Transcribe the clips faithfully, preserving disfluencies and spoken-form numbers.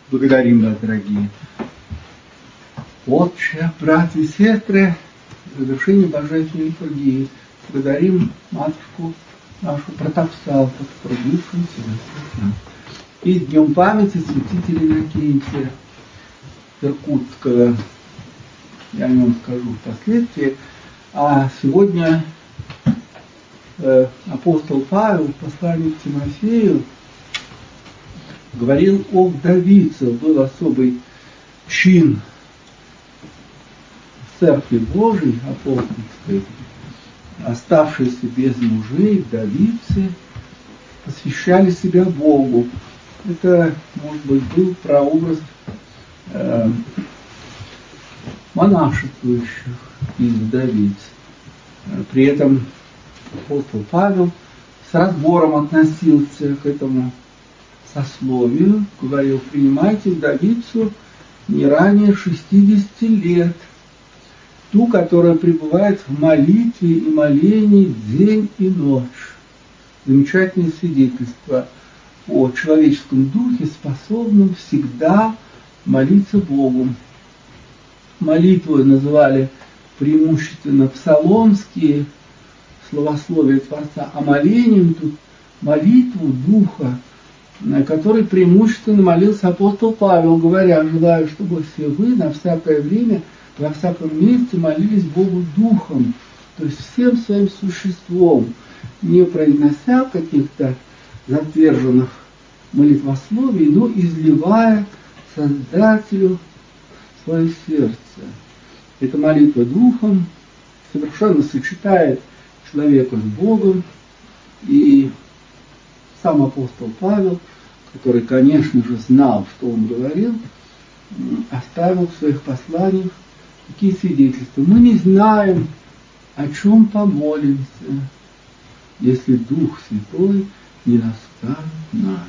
Благодарим вас, дорогие отче, братья и сестры, в завершении Божественной литургии. Благодарим Матушку нашу Протопсалку, трудившуюся за нас. И днем памяти святителя Иннокентия Иркутского. Я о нем скажу впоследствии. А сегодня э, апостол Павел в послании к Тимофею говорил о вдовицах. Был особый чин в Церкви Божией апостольской, оставшиеся без мужей, вдовицы, посвящали себя Богу. Это, может быть, был прообраз э, монашествующих из вдовиц. При этом апостол Павел с разбором относился к этому сословию, говорил: принимайте вдовицу не ранее шестидесяти лет, ту, которая пребывает в молитве и молении день и ночь. Замечательное свидетельство о человеческом духе, способном всегда молиться Богу. Молитвы называли преимущественно псаломские словословия Творца, а молением тут молитву Духа, на которой преимущественно молился апостол Павел, говоря: желаю, чтобы все вы на всякое время, во всяком месте молились Богу Духом, то есть всем своим существом, не произнося каких-то затверженных молитвословий, но изливая Создателю свое сердце. Эта молитва Духом совершенно сочетает человека с Богом, и сам апостол Павел, который, конечно же, знал, что он говорил, оставил в своих посланиях такие свидетельства: мы не знаем, о чем помолимся, если Дух Святой не наставит нас.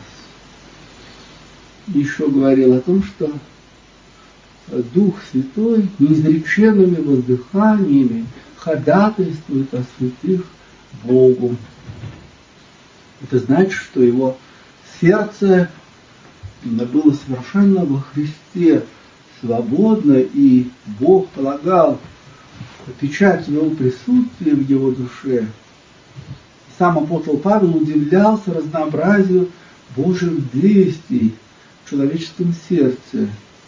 Еще говорил о том, что Дух Святой неизреченными воздыханиями ходатайствует о святых Богу. Это значит, что его сердце было совершенно во Христе свободно, и Бог полагал печать своего присутствия в его душе. Сам апостол Павел удивлялся разнообразию Божьих действий в человеческом сердце.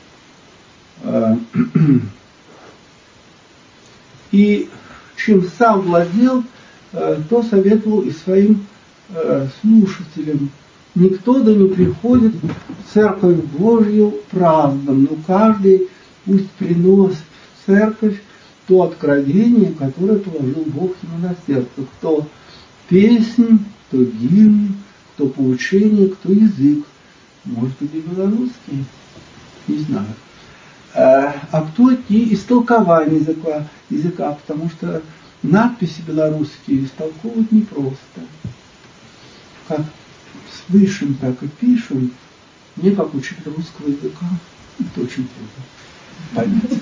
И чем сам владел, то советовал и своим слушателям: никто да не приходит в Церковь Божью праздным, но каждый пусть приносит в Церковь то откровение, которое положил Бог ему на сердце. Кто песнь, кто гимн, кто поучение, кто язык. Может быть, и белорусский, не знаю. А кто и истолкование языка, языка, потому что надписи белорусские истолковывать непросто. Как слышим, так и пишем. Мне, как учитель русского языка, это очень трудно понять.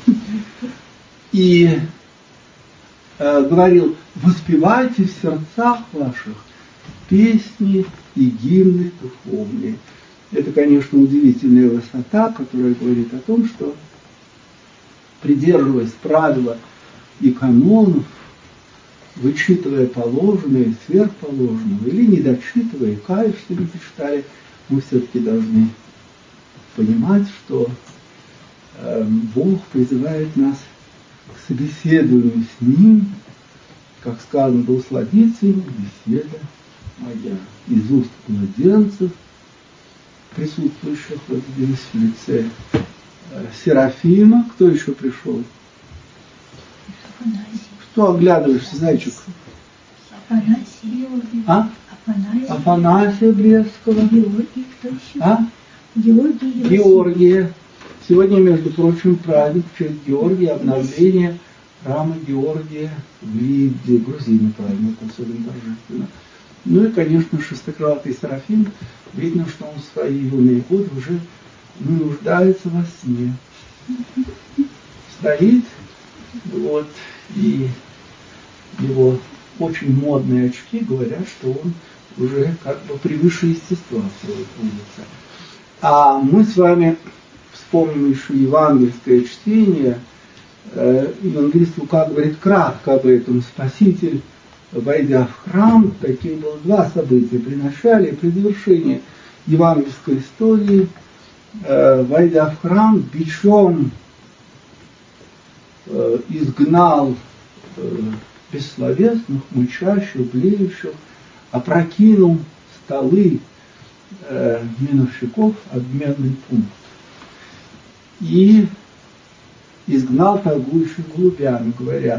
И э, говорил: воспевайте в сердцах ваших песни и гимны духовные. Это, конечно, удивительная высота, которая говорит о том, что, придерживаясь правила и канонов, вычитывая положенное и сверхположенное, или не дочитывая, каясь, что не прочитали, мы все-таки должны понимать, что э, Бог призывает нас к собеседованию с Ним, как сказано: да усладится ему беседа моя. Из уст младенцев, присутствующих вот здесь в лице э, Серафима. Кто еще пришел? Афанасий. Что оглядываешься, зайчик? Афанасий. А? Афанасий. Афанасия Брестского. Георгий, кто еще? А? Георгий. Георгия. Сегодня, между прочим, праздник в честь Георгия, обновление храма Георгия в Лидде, Грузии праздник, особенно торжественно. Ну и, конечно, шестикрылатый Серафим. Видно, что он в свои юные годы уже не нуждается во сне. Стоит, вот, и его очень модные очки говорят, что он уже как бы превыше естества строит улица. А мы с вами вспомним еще евангельское чтение. Евангелист Лука говорит кратко об этом. Спаситель, войдя в храм, таких было два события, при начале и при завершении евангельской истории, войдя в храм, бичом изгнал бессловесных, мычащих, блеющих, опрокинул столы миновщиков, обменный пункт, и изгнал торгующих голубями, говоря: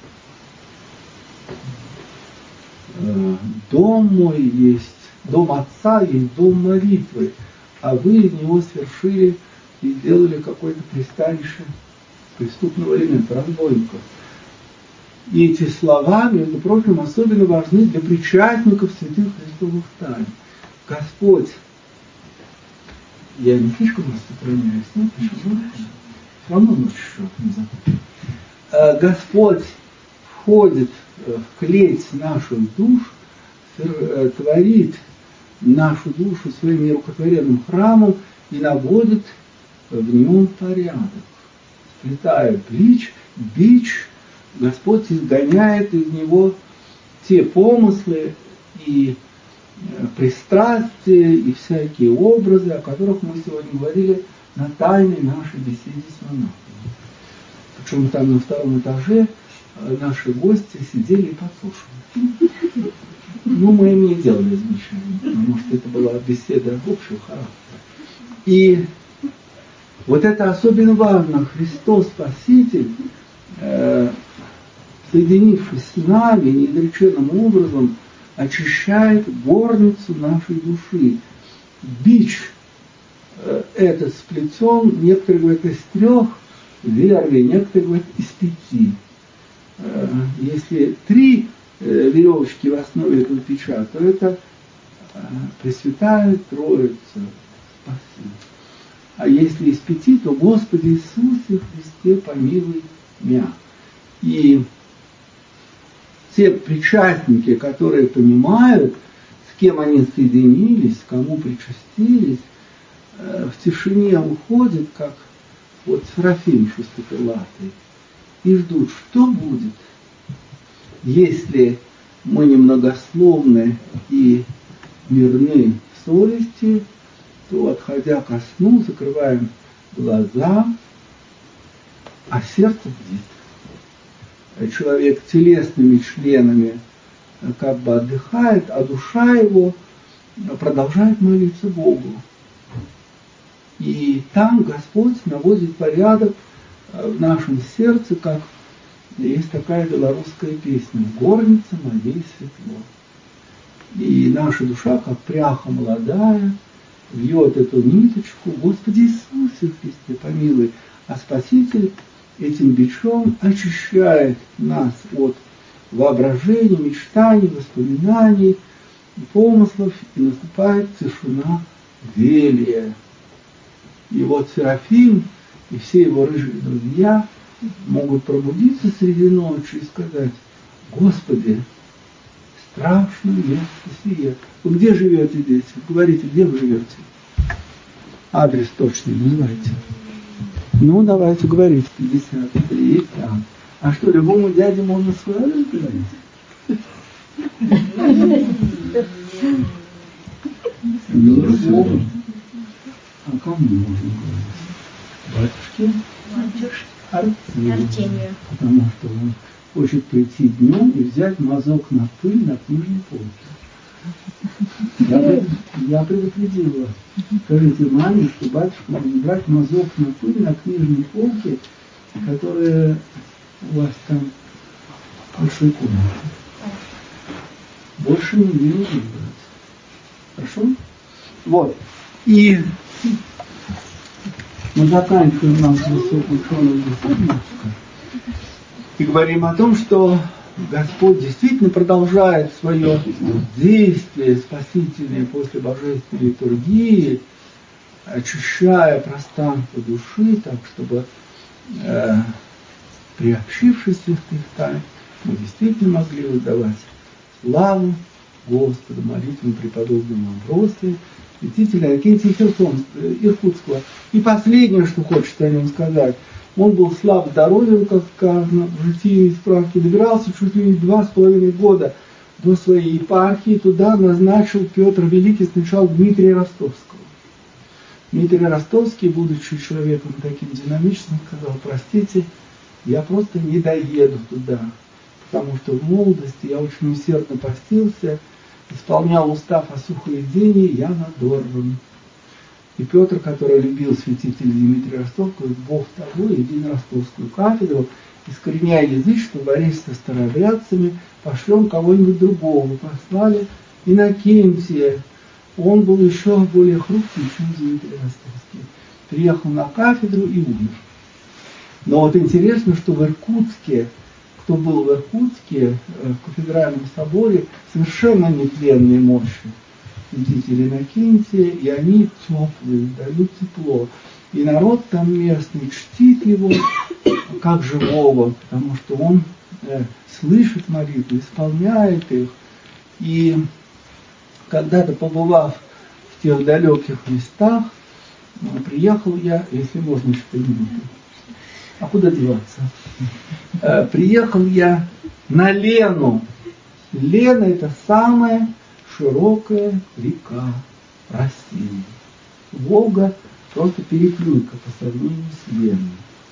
дом мой есть, дом отца есть дом молитвы, а вы из него свершили и сделали какое-то пристанище преступного элемента, разбойников. И эти слова, между прочим, особенно важны для причастников святых Христовых тайн. Господь, я не слишком распространяюсь, нет? Почему? Все равно ночь еще не забудь. Господь входит в клеть наших душ, творит нашу душу своим нерукотворенным храмом и наводит в нем порядок. Сплетая бич, бич, Господь изгоняет из него те помыслы и пристрастия и всякие образы, о которых мы сегодня говорили на тайной нашей беседе с монахом. Причем там на втором этаже наши гости сидели и подслушивали. Ну, мы им не делали замечания, потому что это была беседа общего характера. И вот это особенно важно. Христос Спаситель, э, соединившись с нами неизреченным образом, очищает горницу нашей души. Бич э, этот сплетен, некоторые говорят, из трех вервей, некоторые говорят, из пяти. Э, если три э, веревочки в основе этого бича, то это э, Пресвятая Троица. Спасибо. А если из пяти, то Господи Иисусе Христе помилуй меня. И те причастники, которые понимают, с кем они соединились, кому причастились, в тишине уходят, как вот Серафим шестикрылатый, и ждут, что будет, если мы немногословны и мирны в совести, то, отходя ко сну, закрываем глаза, а сердце бдит. Человек телесными членами как бы отдыхает, а душа его продолжает молиться Богу. И там Господь наводит порядок в нашем сердце, как есть такая белорусская песня: «В горнице моей светло». И наша душа, как пряха молодая, вьет эту ниточку: Господи Иисусе Христе помилуй, а Спаситель этим бичом очищает нас от воображений, мечтаний, воспоминаний, помыслов, и наступает тишина велья. И вот Серафим и все его рыжие друзья могут пробудиться среди ночи и сказать: Господи, страшно место сие. Вы где живете, дети? Говорите, где вы живете? Адрес точный называйте. Ну, давайте говорить. пятьдесят три, там. А что, любому дяде можно свой адрес говорить? Не любому. А кому можно говорить? Батюшке? Батюшке. Артемию. Артемию. Потому что он хочет прийти днем и взять мазок на пыль на книжной полке. Я, я предупредил вас. Скажите маме, что батюшка может брать мазок на пыль на книжной полке, которая у вас там в большой комнате. Больше не велю брать. Хорошо? Вот. И мы заканчиваем нашу высокую ученую беседу и говорим о том, что Господь действительно продолжает свое действие спасительное после божественной литургии, очищая пространство души, так чтобы, э, приобщившись святых тайн, мы действительно могли воздавать славу Господу, молитвам преподобному Амвросию святителя Иннокентия Иркутского. И последнее, что хочется о нем сказать. Он был слаб здоровьем, как сказано в житии справки, добирался чуть ли не два с половиной года до своей епархии. Туда назначил Петр Великий сначала Дмитрия Ростовского. Дмитрий Ростовский, будучи человеком таким динамичным, сказал: простите, я просто не доеду туда, потому что в молодости я очень усердно постился, исполнял устав о сухоедении, я надорван. И Петр, который любил святителя Дмитрия Ростовского, Бог того, иди на Ростовскую кафедру, искореняя язычество, борись со старообрядцами, пошлем кого-нибудь другого. Послали Иннокентия. Он был еще более хрупкий, чем Дмитрий Ростовский. Приехал на кафедру и умер. Но вот интересно, что в Иркутске, кто был в Иркутске, в кафедральном соборе, совершенно нетленные мощи святителя Иннокентия, и они теплые, дают тепло. И народ там местный чтит его как живого, потому что он э, слышит молитвы, исполняет их. И когда-то, побывав в тех далеких местах, приехал я, если можно, что минуту. А куда деваться? Э, приехал я на Лену. Лена — это самая широкая река России. Волга просто переплюйка по сравнению с Леной.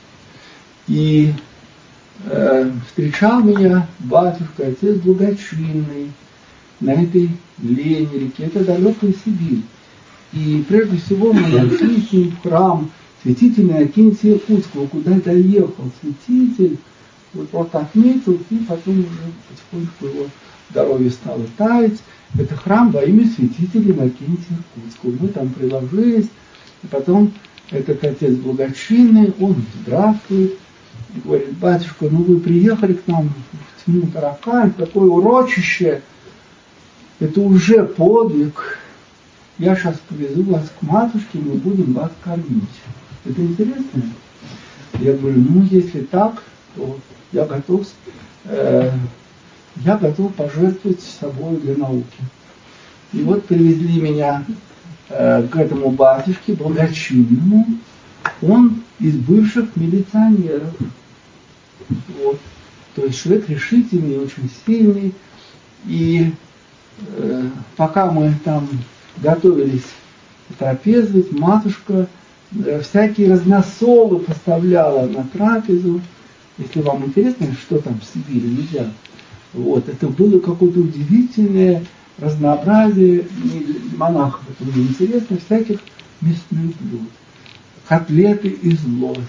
И э, встречал меня батюшка, отец Благочинный, на этой Лене реке. Это далекая Сибирь. И прежде всего мы нашли с ним в храм святителя Иннокентия Иркутского, куда доехал святитель, вот просто отметил, и потом уже потихоньку его здоровье стало таять. Это храм во имя святителя Иннокентия Иркутского. Мы там приложились, и потом этот отец Благочинный, он здравствует, и говорит: батюшка, ну вы приехали к нам в тьму таракань, такое урочище, это уже подвиг. Я сейчас повезу вас к матушке, мы будем вас кормить. Это интересно? Я говорю: ну если так, то я готов, э, я готов пожертвовать собой для науки. И вот привезли меня э, к этому батюшке Благочинному. Он из бывших милиционеров. Вот. То есть человек решительный, очень сильный. И э, пока мы там готовились трапезовать, матушка э, всякие разносолы поставляла на трапезу. Если вам интересно, что там в Сибири нельзя. Вот. Это было какое-то удивительное разнообразие, и монахов это было интересно, всяких мясных блюд. Котлеты из лося,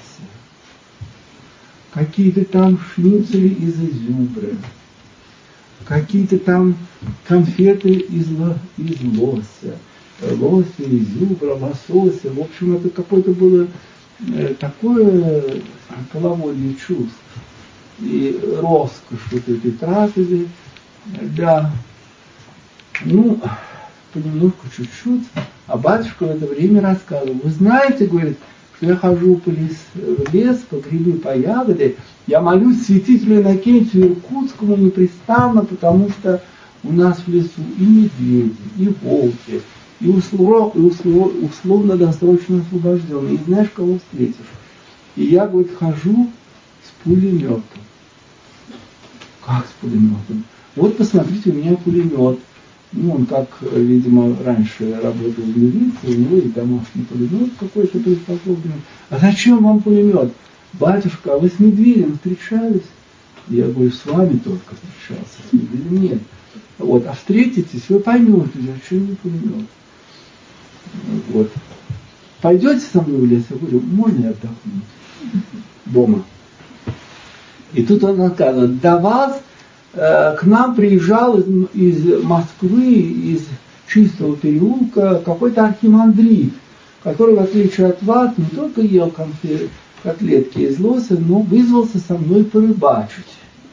какие-то там шницели из изюбря, какие-то там конфеты из, ло, из лося, лося, изюбра, лосося. В общем, это какое-то было э, такое половодье чувств и роскошь вот этой трапезы. Да, ну, понемножку, чуть-чуть. А батюшка в это время рассказывал: вы знаете, говорит, что я хожу по лес, в лес, по грибы, по ягоды, я молюсь святителю Иннокентию Иркутскому непрестанно, потому что у нас в лесу и медведи, и волки, и, услов, и услов, условно-досрочно освобожденные, и знаешь, кого встретишь. И я, говорит, хожу с пулеметом. Как с пулеметом? Вот посмотрите, у меня пулемет. Ну, он как, видимо, раньше работал в милиции, у него и домашний пулемет какой-то приспособленный. А зачем вам пулемет? Батюшка, а вы с медведем встречались? Я говорю: с вами только встречался, с медведем нет. Вот, а встретитесь, вы поймете, зачем мне пулемет. Вот. Пойдете со мной в лес? Я говорю: можно я отдохнуть дома? И тут он рассказывает: до вас к нам приезжал из, из Москвы, из Чистого переулка какой-то архимандрит, который, в отличие от вас, не только ел конфет, котлетки из лося, но вызвался со мной порыбачить.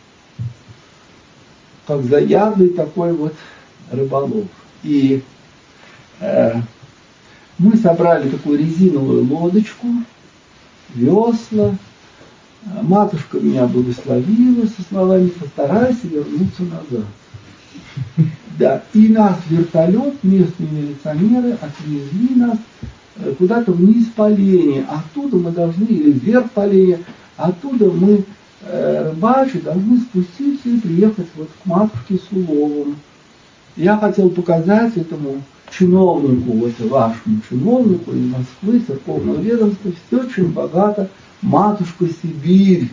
Как заядлый такой вот рыболов. И э, мы собрали такую резиновую лодочку, весла. Матушка меня благословила со словами: постарайся вернуться назад. Да, и нас вертолет, местные милиционеры отвезли нас куда-то вниз по линии. Оттуда мы должны, или вверх по линии, оттуда мы, э, рыбачи, должны спуститься и приехать вот к матушке Суловым. Я хотел показать этому чиновнику, вот вашему чиновнику из Москвы, церковного ведомства, все очень богато, матушка Сибирь.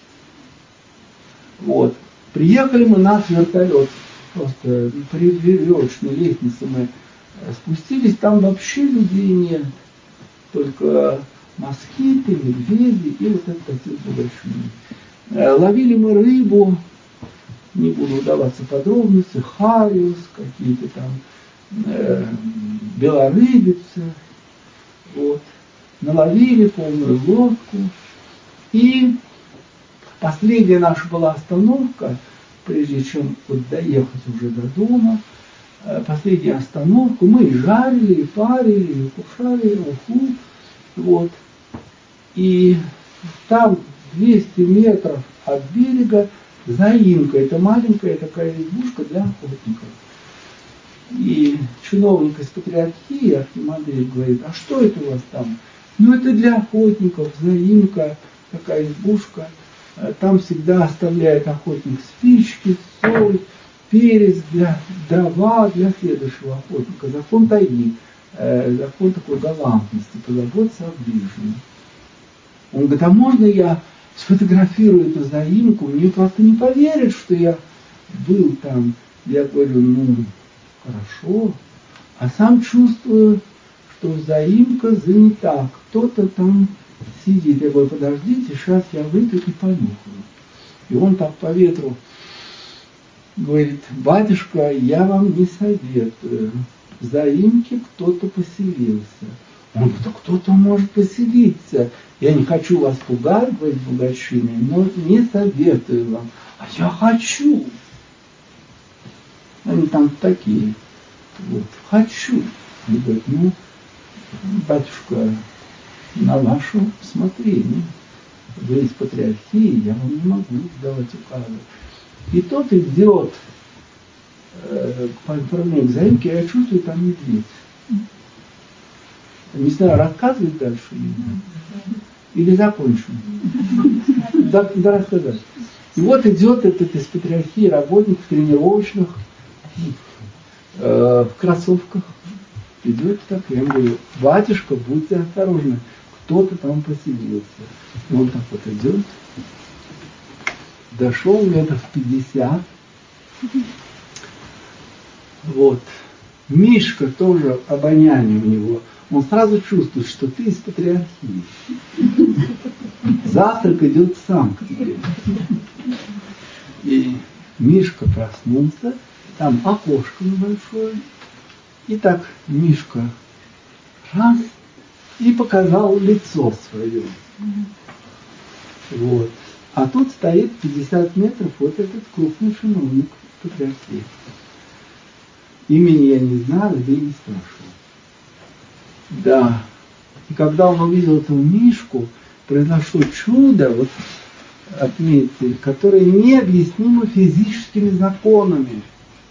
Вот. Приехали мы на вертолет, просто при веревочной лестнице мы спустились, там вообще людей нет, только москиты, медведи и вот этот отец Бугачин. Ловили мы рыбу, не буду вдаваться в подробности, хариус, какие-то там э, белорыбицы, вот. Наловили полную лодку, и последняя наша была остановка, прежде чем вот доехать уже до дома, последняя остановка, мы и жарили, и парили, и кушали уху, вот. И там двести метров от берега заимка, это маленькая такая избушка для охотников. И чиновник из патриархии, архимандрит, говорит, а что это у вас там? Ну это для охотников, заимка, такая избушка. Там всегда оставляет охотник спички, соль, перец, для дрова для следующего охотника. Закон тайги, э, закон такой галантности, позаботиться о ближнем. Он говорит, а можно я сфотографирую эту заимку? Мне просто не поверят, что я был там. Я говорю, ну, хорошо. А сам чувствую, что заимка занята, кто-то там сидит. Я говорю, подождите, сейчас я выйду и понюхаю. И он так по ветру говорит, батюшка, я вам не советую. В заимке кто-то поселился. Он говорит, а кто-то может поселиться. Я не хочу вас пугать, говорит Бугачиной, но не советую вам. А я хочу. Они там такие. Вот, хочу. Он говорит, ну, батюшка, на ваше усмотрение. Вы из патриархии, я вам не могу давать указы. И тот идет э, по направлению к заимке, я чувствую, там медведь. Не знаю, рассказывать дальше или нет? Или закончим? Да, да, рассказать. И вот идет этот из патриархии работник в тренировочных, э, в кроссовках. Идет так, я говорю, батюшка, будьте осторожны, кто-то там поселился. И он так вот идет, дошел метров пятьдесят. Вот. Мишка тоже, обоняние у него, он сразу чувствует, что ты из патриархии. Завтрак идет сам к тебе. И Мишка проснулся, там окошко небольшое. И так Мишка раз и показал лицо свое. Вот. А тут стоит пятьдесят метров вот этот крупный чиновник патриархии. Имени я не знал, да и не спрашивал. Да. И когда он увидел этого Мишку, произошло чудо, вот отметьте, которое необъяснимо физическими законами.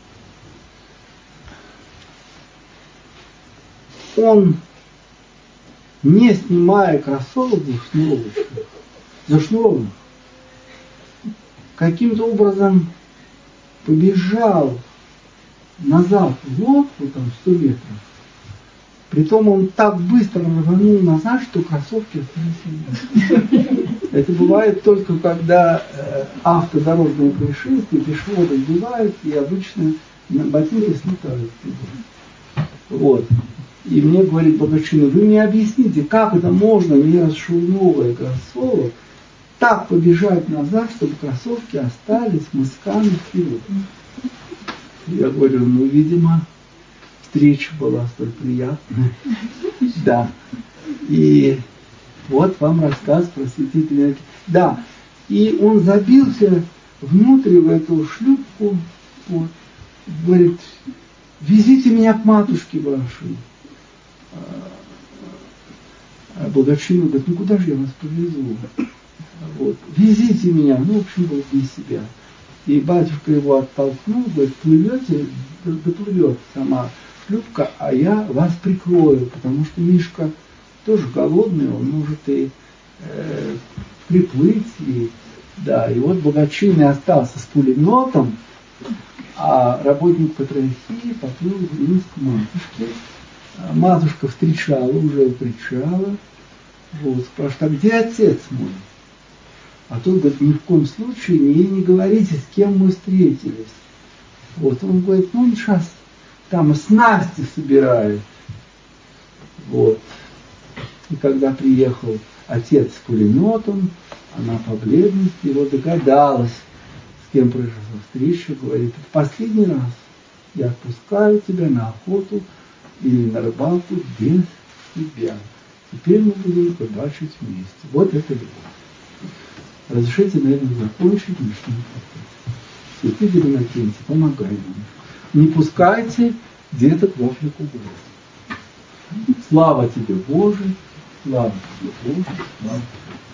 Он, не снимая кроссовок зашнурованных, зашнурованных, каким-то образом побежал назад в лодку, там сто метров. Притом он так быстро рванул назад, что кроссовки остались. Это бывает только когда э, автодорожные происшествия, пешеходы сбивают, и обычно ботинки слетают. Вот. И мне говорит Бугачин, вы мне объясните, как это можно, не расшнуровывая кроссовок, так побежать назад, чтобы кроссовки остались мысками вперед. Я говорю, ну, видимо, встреча была столь приятная. Да. И вот вам рассказ про святителя. Да. И он забился внутрь в эту шлюпку. Вот. Говорит, везите меня к матушке вашей. А Бугачин говорит, ну куда же я вас повезу? Вот. Везите меня. Ну, в общем, был без себя. И батюшка его оттолкнул, говорит, плывете, доплывет сама шлюпка, а я вас прикрою, потому что Мишка тоже голодный, он может и э, приплыть. И, да, и вот Благочинный остался с пулеметом, а работник Патрохии поплыл вниз к матушке. А матушка встречала уже у причала. Вот, спрашивает, а где отец мой? А тот говорит, ни в коем случае ей не говорите, с кем мы встретились. Вот, он говорит, ну он сейчас там снасти собирает. Вот. И когда приехал отец с пулеметом, она по бледности его догадалась, с кем произошла встреча, говорит, в последний раз я отпускаю тебя на охоту или на рыбалку без тебя. Теперь мы будем рыбачить вместе. Вот это любовь. Разрешите, наверное, закончить ночной процесс. Святый Иннокентий, помогай нам. Не пускайте деток в Африку гулять. Слава тебе, Боже, слава тебе, Боже, слава тебе.